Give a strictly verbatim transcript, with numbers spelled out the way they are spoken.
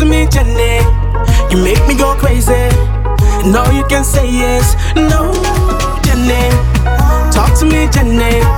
to me, Jenny. You make me go crazy. And all you can say is no, Jenny. Talk to me, Jenny.